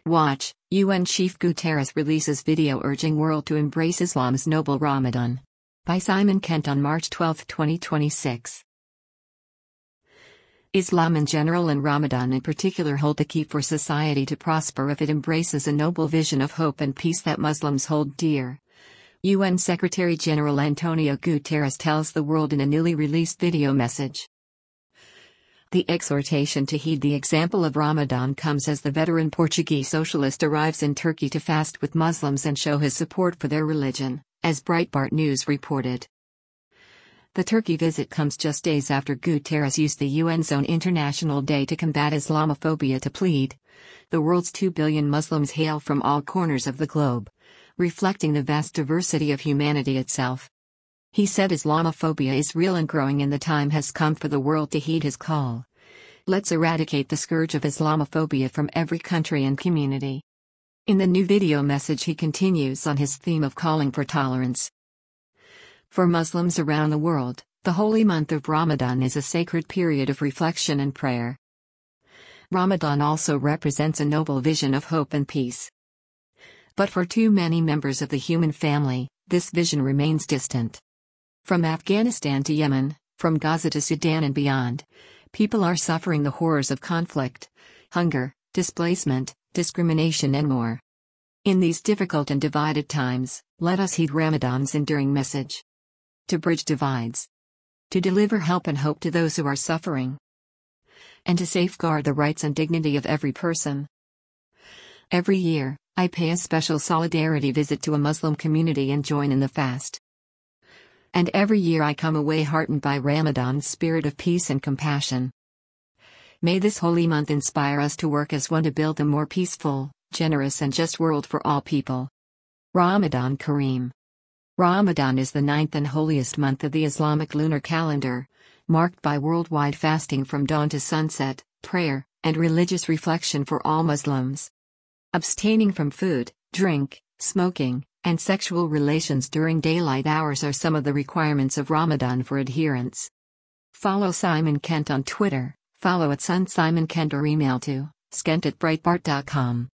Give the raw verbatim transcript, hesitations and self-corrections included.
Watch, U N Chief Guterres releases video urging world to embrace Islam's noble Ramadan. By Simon Kent on March twelfth, twenty twenty-six. Islam in general and Ramadan in particular hold the key for society to prosper if it embraces a noble vision of hope and peace that Muslims hold dear. U N Secretary-General Antonio Guterres tells the world in a newly released video message. The exhortation to heed the example of Ramadan comes as the veteran Portuguese socialist arrives in Turkey to fast with Muslims and show his support for their religion, as Breitbart News reported. The Turkey visit comes just days after Guterres used the U N's own International Day to Combat Islamophobia to plead. The world's two billion Muslims hail from all corners of the globe, reflecting the vast diversity of humanity itself. He said Islamophobia is real and growing and the time has come for the world to heed his call. Let's eradicate the scourge of Islamophobia from every country and community. In the new video message he continues on his theme of calling for tolerance. For Muslims around the world, the holy month of Ramadan is a sacred period of reflection and prayer. Ramadan also represents a noble vision of hope and peace. But for too many members of the human family, this vision remains distant. From Afghanistan to Yemen, from Gaza to Sudan and beyond, people are suffering the horrors of conflict, hunger, displacement, discrimination and more. In these difficult and divided times, let us heed Ramadan's enduring message. To bridge divides. To deliver help and hope to those who are suffering. And to safeguard the rights and dignity of every person. Every year, I pay a special solidarity visit to a Muslim community and join in the fast. And every year I come away heartened by Ramadan's spirit of peace and compassion. May this holy month inspire us to work as one to build a more peaceful, generous and just world for all people. Ramadan Kareem. Ramadan is the ninth and holiest month of the Islamic lunar calendar, marked by worldwide fasting from dawn to sunset, prayer, and religious reflection for all Muslims. Abstaining from food, drink, smoking, and sexual relations during daylight hours are some of the requirements of Ramadan for adherents. Follow Simon Kent on Twitter, follow at Sun Simon Kent or email to skent at breitbart dot com.